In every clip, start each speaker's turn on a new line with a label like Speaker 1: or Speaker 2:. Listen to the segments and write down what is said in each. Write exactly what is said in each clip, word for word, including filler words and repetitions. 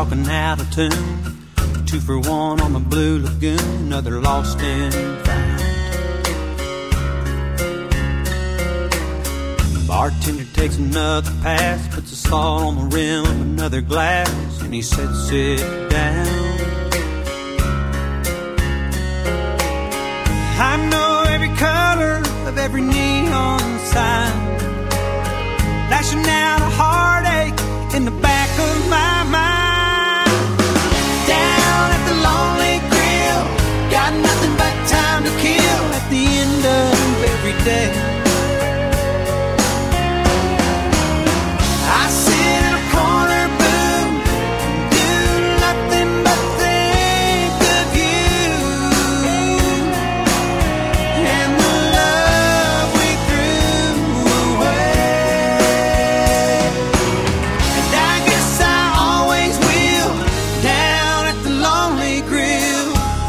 Speaker 1: talking out of tune. Two for one on the Blue Lagoon, another lost and found. The bartender takes another pass, puts a salt on the rim of another glass, and he said, sit down. I know every color of every neon sign, lashing out a heartache in the back of my mind. Down at the Lonely Grill, got nothing but time to kill at the end of every day. I sit in a corner booth, do nothing but think of you and the love we threw away. And I guess I always will, down at the Lonely Grill.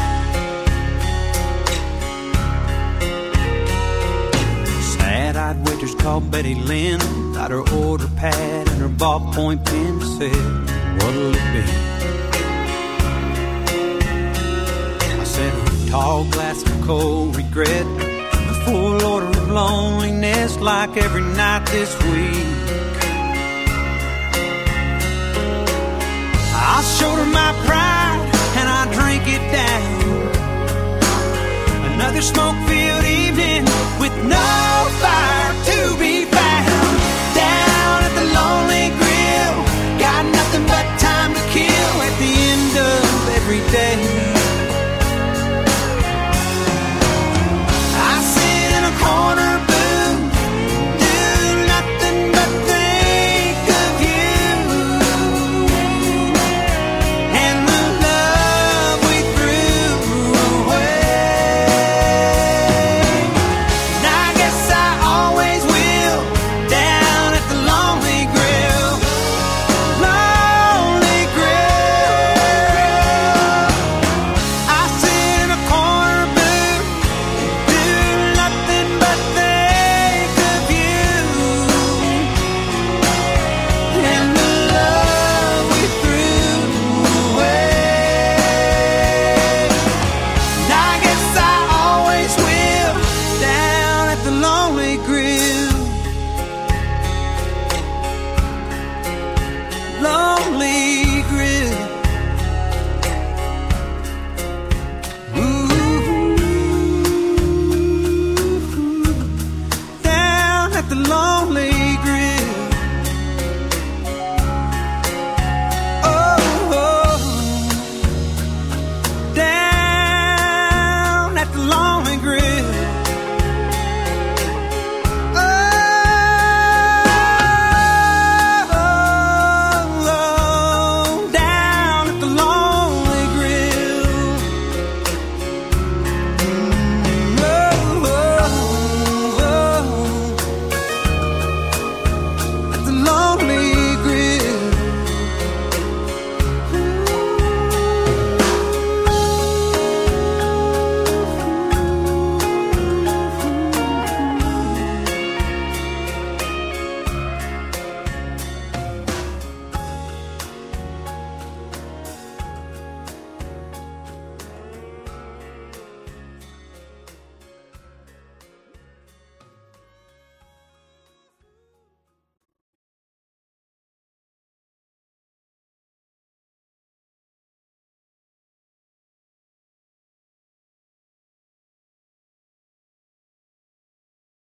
Speaker 1: Sad-eyed waitress called Betty Lynn, got her order pad and her ballpoint pen, said, what'll it be? I said, a tall glass of cold regret, a full order of loneliness, like every night this week. I'll shoulder my pride and I drink it down. Another smoke-filled